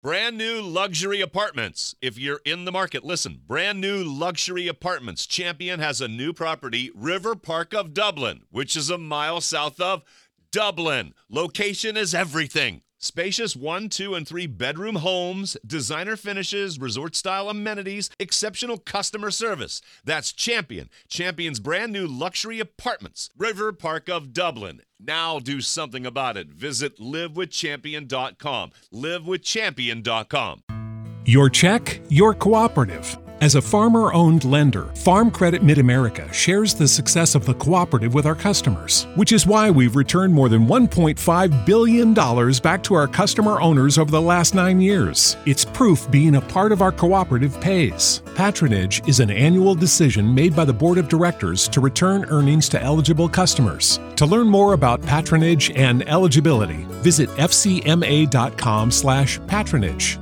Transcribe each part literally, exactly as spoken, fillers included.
Brand new luxury apartments. If you're in the market, listen. Brand new luxury apartments. Champion has a new property, River Park of Dublin, which is a mile south of Dublin. Location is everything. Spacious one, two, and three bedroom homes, designer finishes, resort-style amenities, exceptional customer service. That's Champion. Champion's brand new luxury apartments. River Park of Dublin. Now do something about it. Visit live with champion dot com. live with champion dot com. Your check, your cooperative. As a farmer-owned lender, Farm Credit Mid-America shares the success of the cooperative with our customers, which is why we've returned more than one point five billion dollars back to our customer owners over the last nine years. It's proof being a part of our cooperative pays. Patronage is an annual decision made by the Board of Directors to return earnings to eligible customers. To learn more about patronage and eligibility, visit f c m a dot com slash patronage.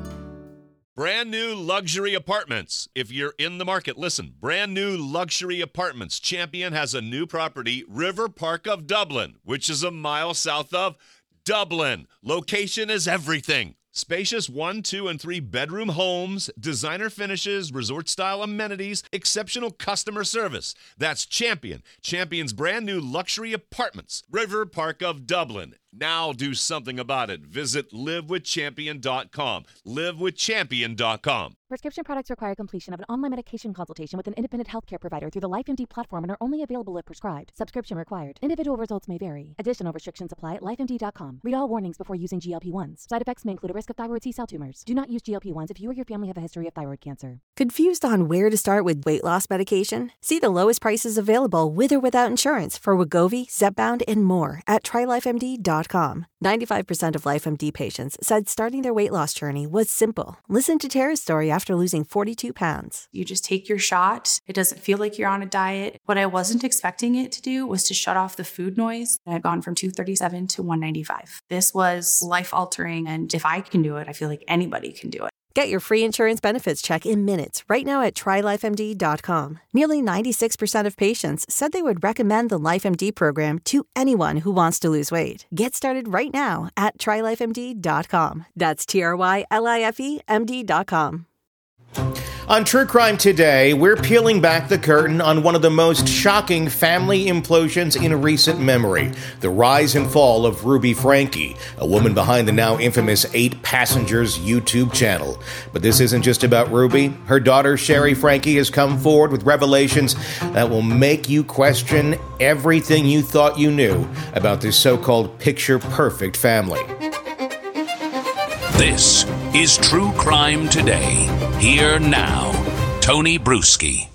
Brand new luxury apartments. If you're in the market, listen. Brand new luxury apartments. Champion has a new property, River Park of Dublin, which is a mile south of Dublin. Location is everything. Spacious one, two, and three bedroom homes, designer finishes, resort-style amenities, exceptional customer service. That's Champion. Champion's brand new luxury apartments. River Park of Dublin. Now do something about it. Visit live with champion dot com. live with champion dot com. Prescription products require completion of an online medication consultation with an independent healthcare provider through the LifeMD platform and are only available if prescribed. Subscription required. Individual results may vary. Additional restrictions apply at life M D dot com. Read all warnings before using G L P one s. Side effects may include a risk of thyroid C-cell tumors. Do not use G L P one s if you or your family have a history of thyroid cancer. Confused on where to start with weight loss medication? See the lowest prices available with or without insurance for Wegovy, Zepbound, and more at try life M D dot com. ninety-five percent of LifeMD patients said starting their weight loss journey was simple. Listen to Tara's story after losing forty-two pounds. You just take your shot. It doesn't feel like you're on a diet. What I wasn't expecting it to do was to shut off the food noise. I had gone from two thirty-seven to one ninety-five. This was life-altering, and if I can do it, I feel like anybody can do it. Get your free insurance benefits check in minutes right now at try life M D dot com. Nearly ninety-six percent of patients said they would recommend the LifeMD program to anyone who wants to lose weight. Get started right now at try life M D dot com. That's T R Y L I F E M D dot com. On True Crime Today, we're peeling back the curtain on one of the most shocking family implosions in recent memory, the rise and fall of Ruby Franke, a woman behind the now infamous Eight Passengers YouTube channel. But this isn't just about Ruby. Her daughter, Sherry Franke, has come forward with revelations that will make you question everything you thought you knew about this so-called picture-perfect family. This is True Crime Today. Here now, Tony Bruschi.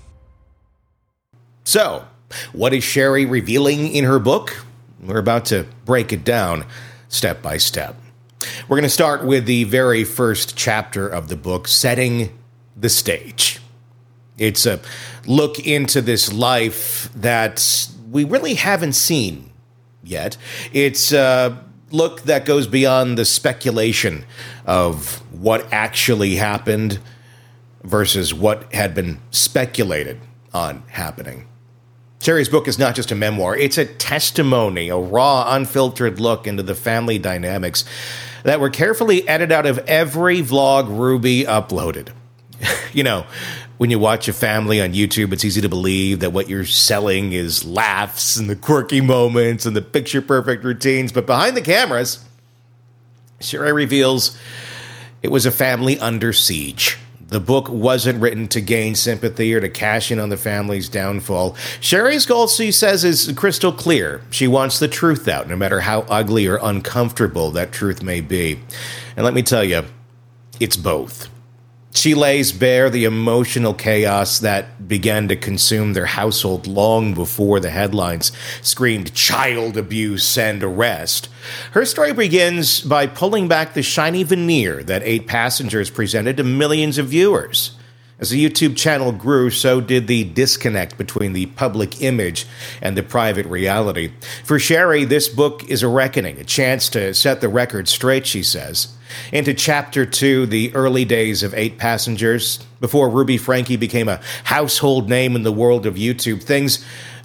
So, what is Sherry revealing in her book? We're about to break it down step by step. We're going to start with the very first chapter of the book, Setting the Stage. It's a look into this life that we really haven't seen yet. It's a look that goes beyond the speculation of what actually happened versus what had been speculated on happening. Sherry's book is not just a memoir. It's a testimony, a raw, unfiltered look into the family dynamics that were carefully edited out of every vlog Ruby uploaded. You know, when you watch a family on YouTube, it's easy to believe that what you're selling is laughs and the quirky moments and the picture-perfect routines. But behind the cameras, Sherry reveals it was a family under siege. The book wasn't written to gain sympathy or to cash in on the family's downfall. Sherry's goal, she says, is crystal clear. She wants the truth out, no matter how ugly or uncomfortable that truth may be. And let me tell you, it's both. She lays bare the emotional chaos that began to consume their household long before the headlines screamed child abuse and arrest. Her story begins by pulling back the shiny veneer that Eight Passengers presented to millions of viewers. As the YouTube channel grew, so did the disconnect between the public image and the private reality. For Sherry, this book is a reckoning, a chance to set the record straight, she says. Into Chapter two, the early days of Eight Passengers, before Ruby Franke became a household name in the world of YouTube, things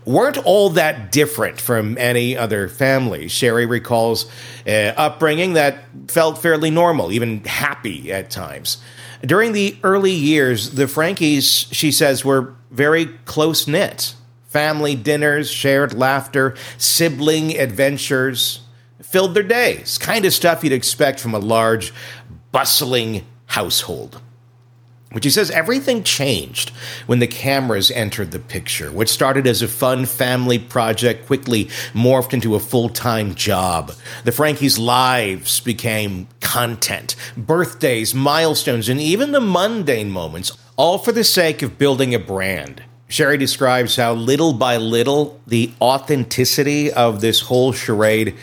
weren't all that different from any other family. Sherry recalls uh, upbringing that felt fairly normal, even happy at times. During the early years, the Frankies, she says, were very close-knit. Family dinners, shared laughter, sibling adventures filled their days. Kind of stuff you'd expect from a large, bustling household. But she says everything changed when the cameras entered the picture. What started as a fun family project quickly morphed into a full-time job. The Frankies' lives became content, birthdays, milestones, and even the mundane moments, all for the sake of building a brand. Sherry describes how little by little, the authenticity of this whole charade,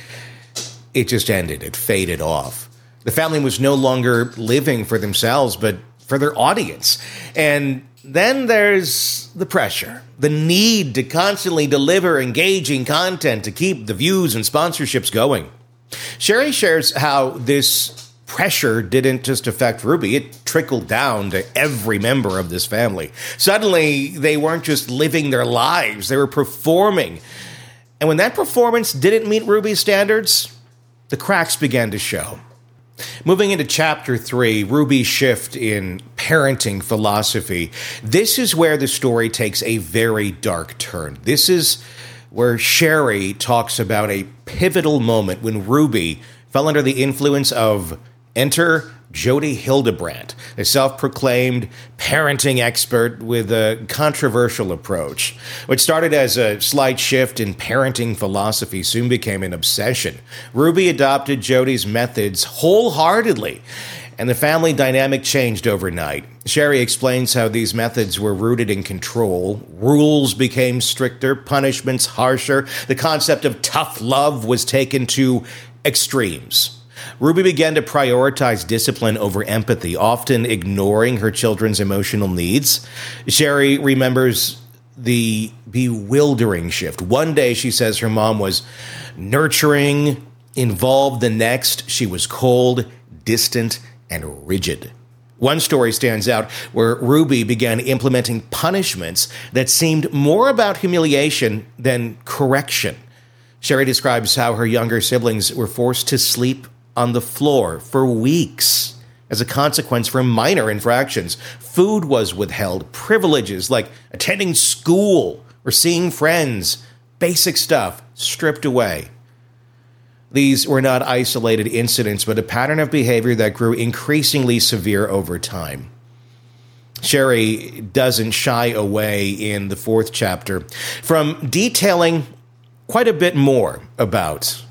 it just ended. It faded off. The family was no longer living for themselves, but for their audience. And then there's the pressure, the need to constantly deliver engaging content to keep the views and sponsorships going. Sherry shares how this pressure didn't just affect Ruby, it trickled down to every member of this family. Suddenly, they weren't just living their lives, they were performing. And when that performance didn't meet Ruby's standards, the cracks began to show. Moving into chapter three, Ruby's shift in parenting philosophy. This is where the story takes a very dark turn. This is where Sherry talks about a pivotal moment when Ruby fell under the influence of, enter Jodi Hildebrandt, a self-proclaimed parenting expert with a controversial approach. What started as a slight shift in parenting philosophy soon became an obsession. Ruby adopted Jodi's methods wholeheartedly, and the family dynamic changed overnight. Sherry explains how these methods were rooted in control. Rules became stricter, punishments harsher. The concept of tough love was taken to extremes. Ruby began to prioritize discipline over empathy, often ignoring her children's emotional needs. Sherry remembers the bewildering shift. One day, she says her mom was nurturing, involved. The next, she was cold, distant, and rigid. One story stands out where Ruby began implementing punishments that seemed more about humiliation than correction. Sherry describes how her younger siblings were forced to sleep on the floor for weeks as a consequence for minor infractions. Food was withheld, privileges like attending school or seeing friends, basic stuff stripped away. These were not isolated incidents, but a pattern of behavior that grew increasingly severe over time. Sherry doesn't shy away in the fourth chapter from detailing quite a bit more about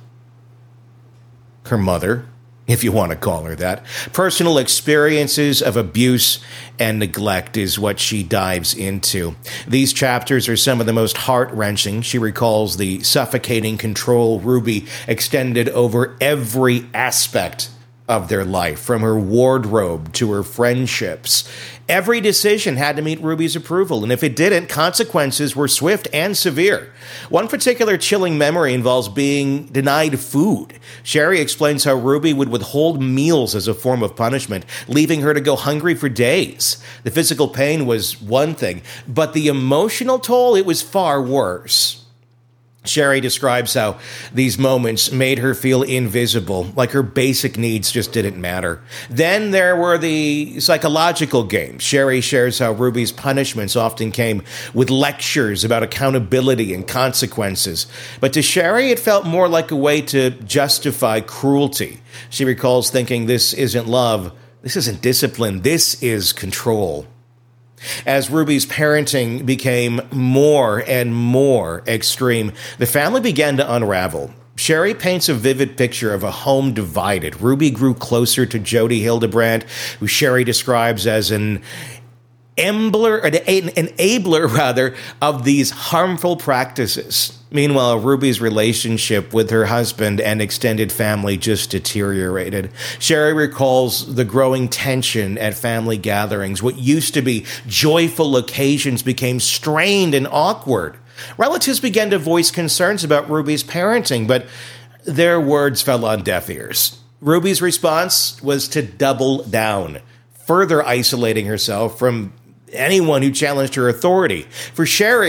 her mother, if you want to call her that. Personal experiences of abuse and neglect is what she dives into. These chapters are some of the most heart-wrenching. She recalls the suffocating control Ruby extended over every aspect of their life, from her wardrobe to her friendships. Every decision had to meet Ruby's approval, and if it didn't, consequences were swift and severe. One particular chilling memory involves being denied food. Sherry explains how Ruby would withhold meals as a form of punishment, leaving her to go hungry for days. The physical pain was one thing, but the emotional toll, it was far worse. Sherry describes how these moments made her feel invisible, like her basic needs just didn't matter. Then there were the psychological games. Sherry shares how Ruby's punishments often came with lectures about accountability and consequences. But to Sherry, it felt more like a way to justify cruelty. She recalls thinking, this isn't love, this isn't discipline, this is control. As Ruby's parenting became more and more extreme, the family began to unravel. Sherry paints a vivid picture of a home divided. Ruby grew closer to Jodi Hildebrandt, who Sherry describes as an enabler, an enabler rather, of these harmful practices. Meanwhile, Ruby's relationship with her husband and extended family just deteriorated. Sherry recalls the growing tension at family gatherings. What used to be joyful occasions became strained and awkward. Relatives began to voice concerns about Ruby's parenting, but their words fell on deaf ears. Ruby's response was to double down, further isolating herself from anyone who challenged her authority. For Sherry,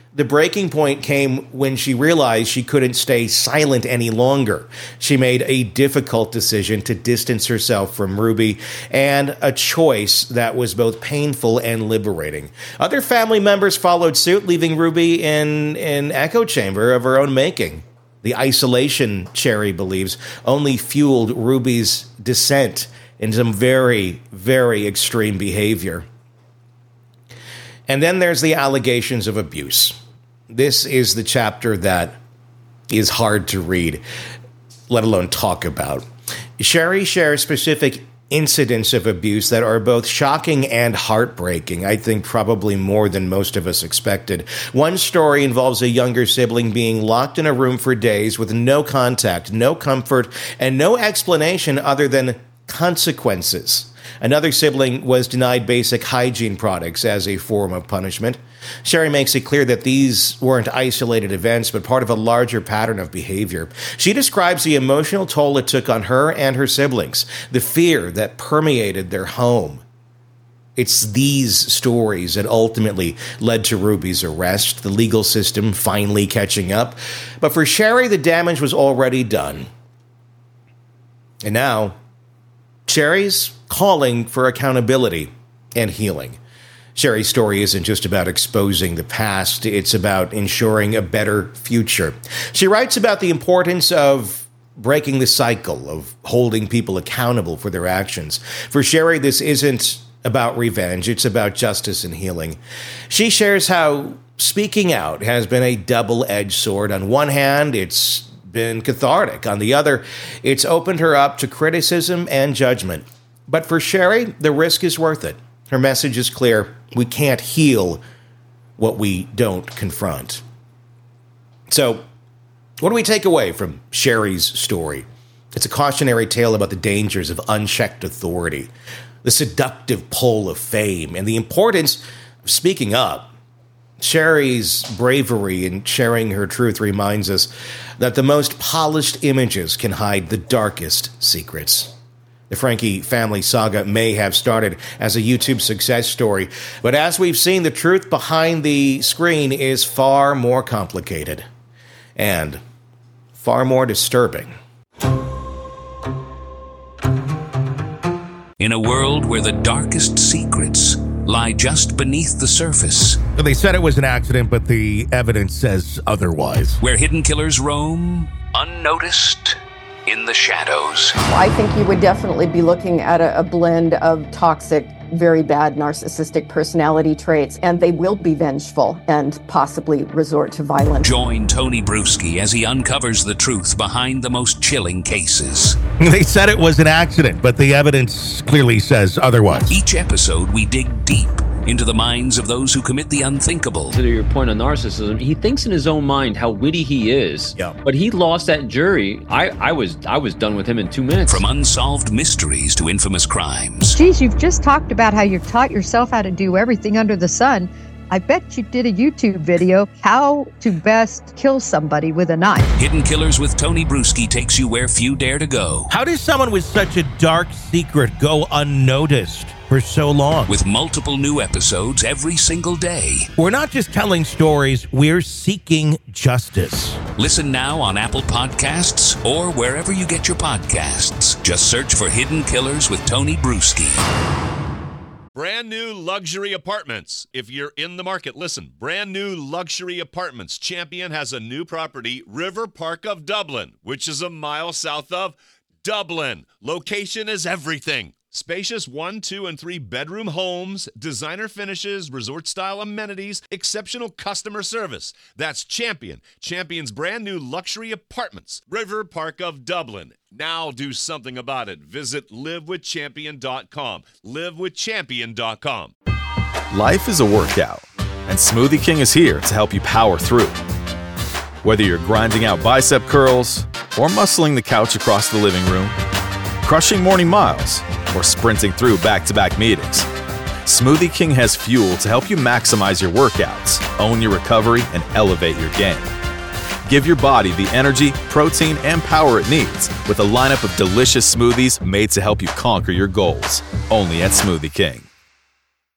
The breaking point came when she realized she couldn't stay silent any longer. She made a difficult decision to distance herself from Ruby, and a choice that was both painful and liberating. Other family members followed suit, leaving Ruby in an echo chamber of her own making. The isolation, Cherry believes, only fueled Ruby's descent into some very, very extreme behavior. And then there's the allegations of abuse. This is the chapter that is hard to read, let alone talk about. Sherry shares specific incidents of abuse that are both shocking and heartbreaking, I think probably more than most of us expected. One story involves a younger sibling being locked in a room for days with no contact, no comfort, and no explanation other than consequences. Another sibling was denied basic hygiene products as a form of punishment. Sherry makes it clear that these weren't isolated events, but part of a larger pattern of behavior. She describes the emotional toll it took on her and her siblings, the fear that permeated their home. It's these stories that ultimately led to Ruby's arrest, the legal system finally catching up. But for Sherry, the damage was already done. And now, Sherry's calling for accountability and healing. Sherry's story isn't just about exposing the past, it's about ensuring a better future. She writes about the importance of breaking the cycle, of holding people accountable for their actions. For Sherry, this isn't about revenge, it's about justice and healing. She shares how speaking out has been a double-edged sword. On one hand, it's been cathartic. On the other, it's opened her up to criticism and judgment. But for Sherry, the risk is worth it. Her message is clear. We can't heal what we don't confront. So, what do we take away from Sherry's story? It's a cautionary tale about the dangers of unchecked authority, the seductive pull of fame, and the importance of speaking up. Sherry's bravery in sharing her truth reminds us that the most polished images can hide the darkest secrets. The Franke family saga may have started as a YouTube success story, but as we've seen, the truth behind the screen is far more complicated and far more disturbing. In a world where the darkest secrets lie just beneath the surface. They said it was an accident, but the evidence says otherwise. Where hidden killers roam, unnoticed, in the shadows. I think you would definitely be looking at a, a blend of toxic, very bad narcissistic personality traits, and they will be vengeful and possibly resort to violence. Join Tony Bruschi as he uncovers the truth behind the most chilling cases. They said it was an accident, but the evidence clearly says otherwise. Each episode, we dig deep into the minds of those who commit the unthinkable. To your point on narcissism, he thinks in his own mind how witty he is. Yeah. But he lost that jury. I, I was I was done with him in two minutes. From unsolved mysteries to infamous crimes. Geez, you've just talked about how you've taught yourself how to do everything under the sun. I bet you did a YouTube video, how to best kill somebody with a knife. Hidden Killers with Tony Bruschi takes you where few dare to go. How does someone with such a dark secret go unnoticed for so long? With multiple new episodes every single day. We're not just telling stories, we're seeking justice. Listen now on Apple Podcasts or wherever you get your podcasts. Just search for Hidden Killers with Tony Bruschi. Brand new luxury apartments. If you're in the market, listen. Brand new luxury apartments. Champion has a new property, River Park of Dublin, which is a mile south of Dublin. Location is everything. Spacious one, two, and three bedroom homes, designer finishes, resort-style amenities, exceptional customer service. That's Champion. Champion's brand new luxury apartments. River Park of Dublin. Now do something about it. Visit live with champion dot com. live with champion dot com. Life is a workout, and Smoothie King is here to help you power through. Whether you're grinding out bicep curls or muscling the couch across the living room, crushing morning miles, or sprinting through back-to-back meetings, Smoothie King has fuel to help you maximize your workouts, own your recovery, and elevate your game. Give your body the energy, protein, and power it needs with a lineup of delicious smoothies made to help you conquer your goals. Only at Smoothie King.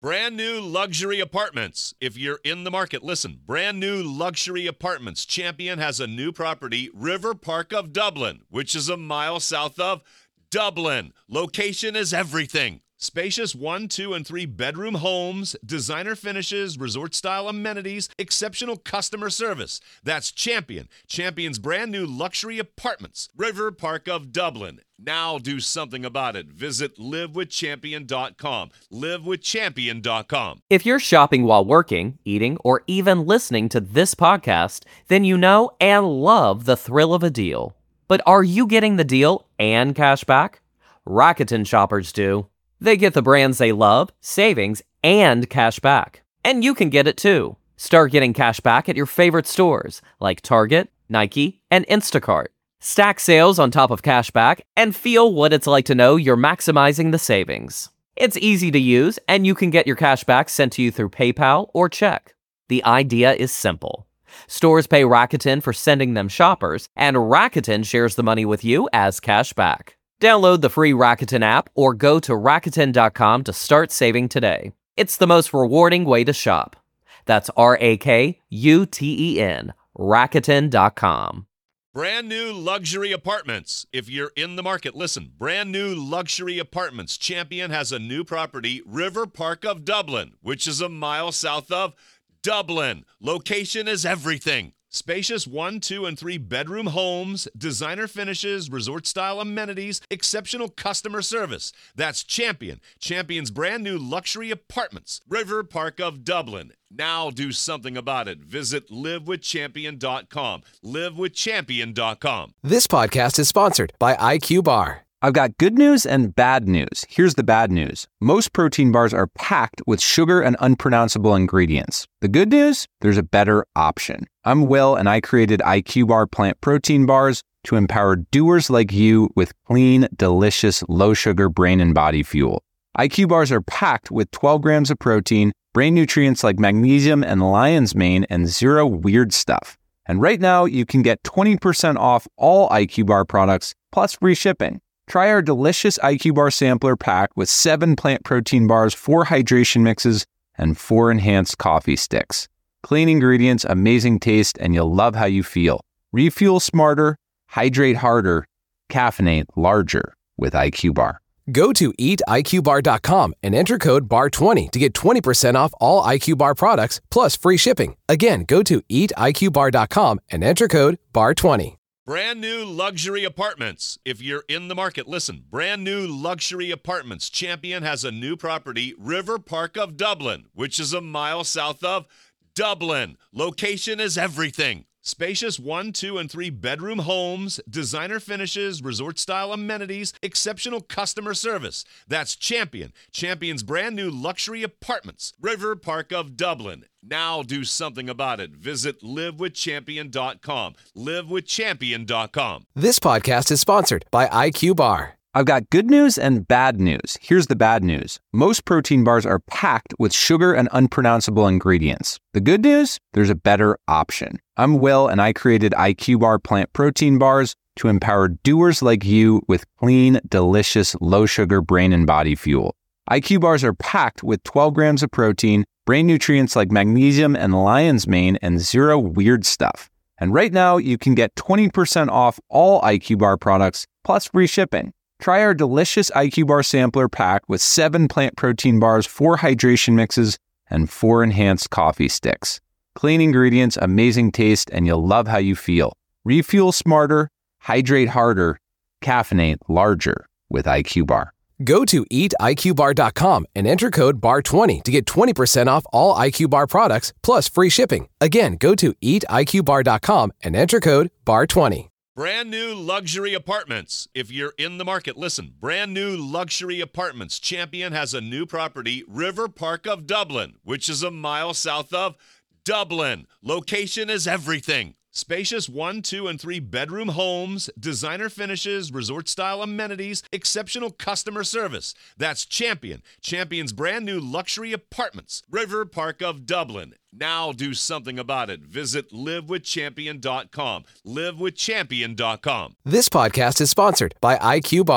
Brand new luxury apartments. If you're in the market, listen. Brand new luxury apartments. Champion has a new property, River Park of Dublin, which is a mile south of Dublin. Location is everything. Spacious one, two, and three bedroom homes, designer finishes, resort-style amenities, exceptional customer service. That's Champion. Champion's brand new luxury apartments, River Park of Dublin. Now do something about it. Visit live with champion dot com. live with champion dot com. If you're shopping while working, eating, or even listening to this podcast, then you know and love the thrill of a deal. But are you getting the deal and cash back? Rakuten shoppers do. They get the brands they love, savings, and cash back. And you can get it too. Start getting cash back at your favorite stores like Target, Nike, and Instacart. Stack sales on top of cash back and feel what it's like to know you're maximizing the savings. It's easy to use, and you can get your cash back sent to you through PayPal or check. The idea is simple. Stores pay Rakuten for sending them shoppers, and Rakuten shares the money with you as cash back. Download the free Rakuten app or go to Rakuten dot com to start saving today. It's the most rewarding way to shop. That's R A K U T E N, Rakuten dot com. Brand new luxury apartments. If you're in the market, listen. Brand new luxury apartments. Champion has a new property, River Park of Dublin, which is a mile south of Dublin. Location is everything. Spacious one, two, and three bedroom homes, designer finishes, resort-style amenities, exceptional customer service. That's Champion. Champion's brand new luxury apartments, River Park of Dublin. Now do something about it. Visit live with champion dot com. live with champion dot com. This podcast is sponsored by I Q Bar. I've got good news and bad news. Here's the bad news. Most protein bars are packed with sugar and unpronounceable ingredients. The good news? There's a better option. I'm Will, and I created I Q Bar plant protein bars to empower doers like you with clean, delicious, low-sugar brain and body fuel. I Q Bars are packed with twelve grams of protein, brain nutrients like magnesium and lion's mane, and zero weird stuff. And right now, you can get twenty percent off all I Q Bar products, plus free shipping. Try our delicious I Q Bar sampler pack with seven plant protein bars, four hydration mixes, and four enhanced coffee sticks. Clean ingredients, amazing taste, and you'll love how you feel. Refuel smarter, hydrate harder, caffeinate larger with I Q Bar. Go to eat I Q bar dot com and enter code B A R twenty to get twenty percent off all I Q Bar products plus free shipping. Again, go to eat I Q bar dot com and enter code B A R twenty. Brand new luxury apartments. If you're in the market, listen. Brand new luxury apartments. Champion has a new property, River Park of Dublin, which is a mile south of Dublin. Location is everything. Spacious one, two, and three bedroom homes, designer finishes, resort-style amenities, exceptional customer service. That's Champion. Champion's brand new luxury apartments, River Park of Dublin. Now do something about it. Visit live with champion dot com. live with champion dot com. This podcast is sponsored by I Q Bar. I've got good news and bad news. Here's the bad news. Most protein bars are packed with sugar and unpronounceable ingredients. The good news? There's a better option. I'm Will, and I created I Q Bar plant protein bars to empower doers like you with clean, delicious, low-sugar brain and body fuel. I Q Bars are packed with twelve grams of protein, brain nutrients like magnesium and lion's mane, and zero weird stuff. And right now, you can get twenty percent off all I Q Bar products, plus free shipping. Try our delicious I Q Bar sampler pack with seven plant protein bars, four hydration mixes, and four enhanced coffee sticks. Clean ingredients, amazing taste, and you'll love how you feel. Refuel smarter, hydrate harder, caffeinate larger with I Q Bar. Go to eat I Q bar dot com and enter code B A R twenty to get twenty percent off all I Q Bar products plus free shipping. Again, go to eat I Q bar dot com and enter code B A R twenty. Brand new luxury apartments. If you're in the market, listen. Brand new luxury apartments. Champion has a new property, River Park of Dublin, which is a mile south of Dublin. Location is everything. Spacious one, two, and three bedroom homes, designer finishes, resort-style amenities, exceptional customer service. That's Champion. Champion's brand new luxury apartments, River Park of Dublin. Now do something about it. Visit live with champion dot com. live with champion dot com. This podcast is sponsored by I Q Bar.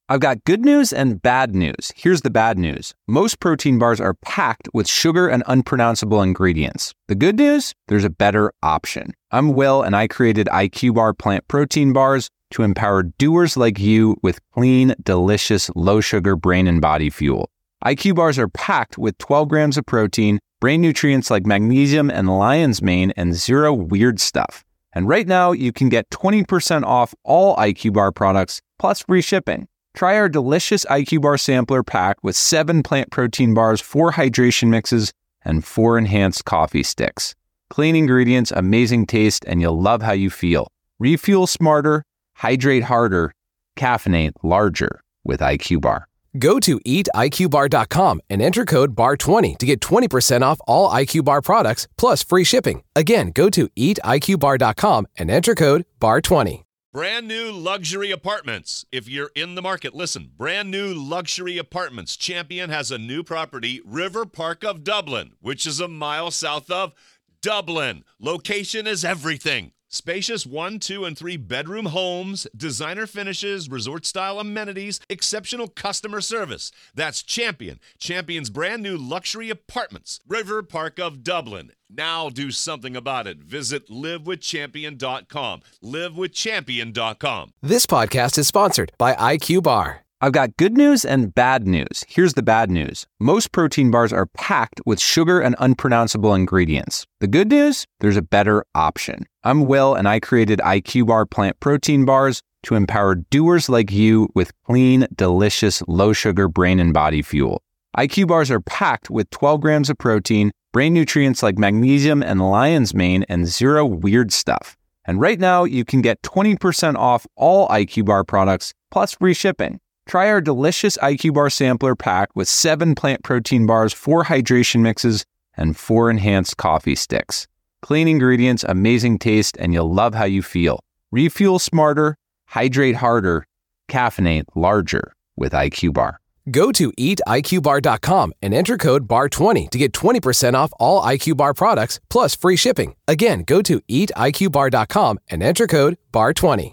I've got good news and bad news. Here's the bad news. Most protein bars are packed with sugar and unpronounceable ingredients. The good news? There's a better option. I'm Will, and I created I Q Bar plant protein bars to empower doers like you with clean, delicious, low-sugar brain and body fuel. I Q bars are packed with twelve grams of protein, brain nutrients like magnesium and lion's mane, and zero weird stuff. And right now, you can get twenty percent off all I Q Bar products, plus free shipping. Try our delicious I Q Bar sampler pack with seven plant protein bars, four hydration mixes, and four enhanced coffee sticks. Clean ingredients, amazing taste, and you'll love how you feel. Refuel smarter, hydrate harder, caffeinate larger with I Q Bar. Go to eat I Q bar dot com and enter code B A R twenty to get twenty percent off all I Q Bar products, plus free shipping. Again, go to eat I Q bar dot com and enter code B A R twenty. Brand new luxury apartments. If you're in the market, listen. Brand new luxury apartments. Champion has a new property, River Park of Dublin, which is a mile south of Dublin. Location is everything. Spacious one, two, and three bedroom homes, designer finishes, resort-style amenities, exceptional customer service. That's Champion. Champion's brand new luxury apartments, River Park of Dublin. Now do something about it. Visit live with champion dot com. live with champion dot com. This podcast is sponsored by I Q Bar. I've got good news and bad news. Here's the bad news. Most protein bars are packed with sugar and unpronounceable ingredients. The good news? There's a better option. I'm Will, and I created I Q Bar plant protein bars to empower doers like you with clean, delicious, low-sugar brain and body fuel. I Q bars are packed with twelve grams of protein, brain nutrients like magnesium and lion's mane, and zero weird stuff. And right now, you can get twenty percent off all I Q Bar products, plus free shipping. Try our delicious I Q Bar sampler pack with seven plant protein bars, four hydration mixes, and four enhanced coffee sticks. Clean ingredients, amazing taste, and you'll love how you feel. Refuel smarter, hydrate harder, caffeinate larger with I Q Bar. Go to eat I Q bar dot com and enter code B A R twenty to get twenty percent off all I Q Bar products, plus free shipping. Again, go to eat I Q bar dot com and enter code B A R twenty.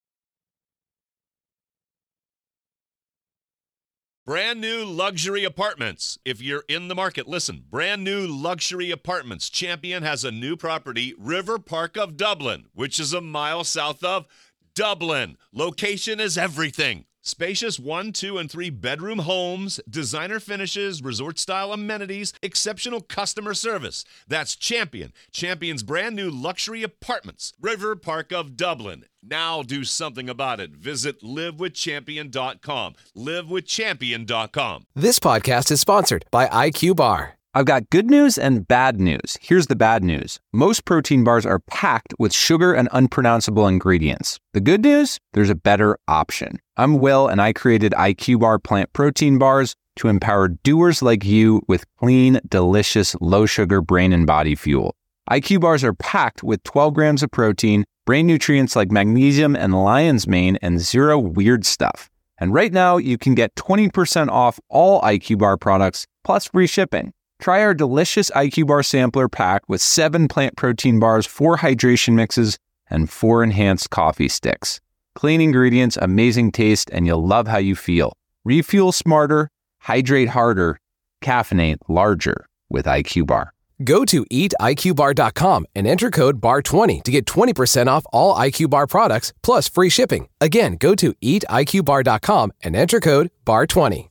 Brand new luxury apartments. If you're in the market, listen. Brand new luxury apartments. Champion has a new property, River Park of Dublin, which is a mile south of Dublin. Location is everything. Spacious one, two, and three bedroom homes, designer finishes, resort-style amenities, exceptional customer service. That's Champion. Champion's brand new luxury apartments, River Park of Dublin. Now do something about it. Visit live with champion dot com. live with champion dot com. This podcast is sponsored by I Q Bar. I've got good news and bad news. Here's the bad news. Most protein bars are packed with sugar and unpronounceable ingredients. The good news? There's a better option. I'm Will, and I created I Q Bar plant protein bars to empower doers like you with clean, delicious, low-sugar brain and body fuel. I Q bars are packed with twelve grams of protein, brain nutrients like magnesium and lion's mane, and zero weird stuff. And right now, you can get twenty percent off all I Q Bar products, plus free shipping. Try our delicious I Q Bar sampler pack with seven plant protein bars, four hydration mixes, and four enhanced coffee sticks. Clean ingredients, amazing taste, and you'll love how you feel. Refuel smarter, hydrate harder, caffeinate larger with I Q Bar. Go to eat I Q bar dot com and enter code B A R twenty to get twenty percent off all I Q Bar products, plus free shipping. Again, go to eat I Q bar dot com and enter code B A R twenty.